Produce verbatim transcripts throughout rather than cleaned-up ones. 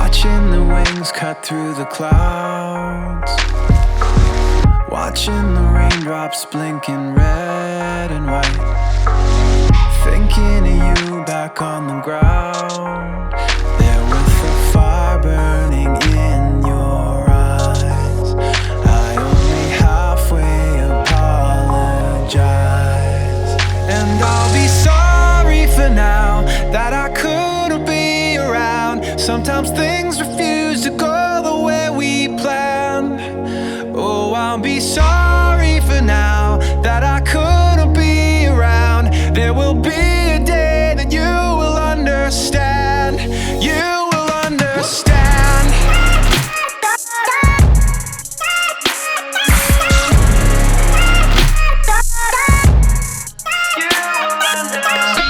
Watching the wings cut through the clouds, watching the raindrops blinking red and white, thinking of you back on the ground, there with the fire burning in your eyes. I only halfway apologize, and I'll be sorry for now that I couldn't be around. Sometimes things refuse to go the way we planned. Oh, I'll be sorry for now that I couldn't be around. There will be a day that you will understand. You will understand. You will understand.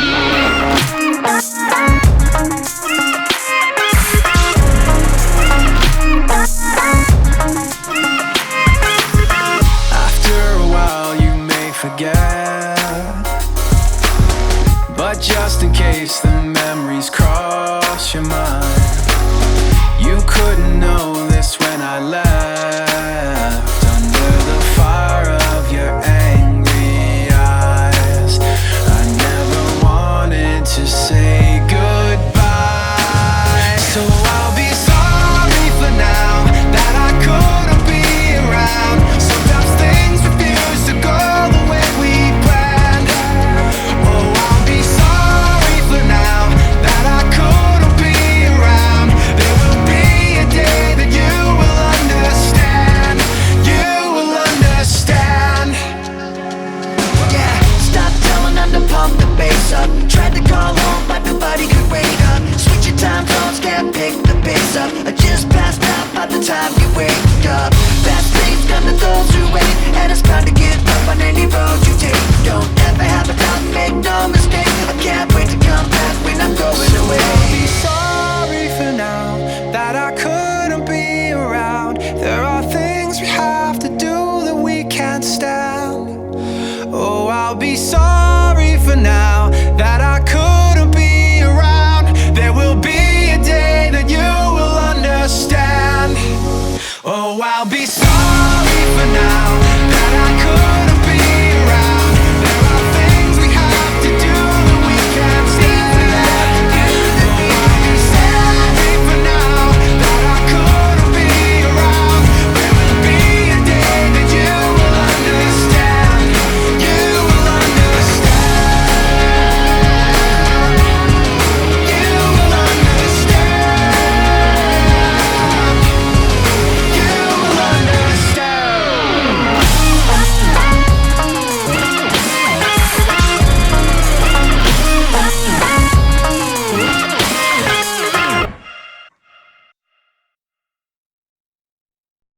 But just in case the memories cross your mind, you couldn't know this when I left. Under the fire of your angry eyes, I never wanted to say goodbye. So I'll be sorry for now that I couldn't be around. Sometimes things refuse to go the way we planned. Oh, I'll be sorry for now that I couldn't be around. There will be a day that you will understand. You will understand. Yeah, stop telling them to pump the bass up. Tried to call home but nobody could wake up. Switch your time zones, can't pick the pace up. I just passed out by the time you wake up. Fast things come to those who wait, and it's time to give up on any road you take. Don't ever have a doubt, make no mistake. I can't wait to come back when I'm going away. I'll be sorry for now that I couldn't be around. There are things we have to do that we can't stand. Oh, I'll be sorry for now that I couldn't be around. There will be a day that you will understand. Oh, I'll be sorry.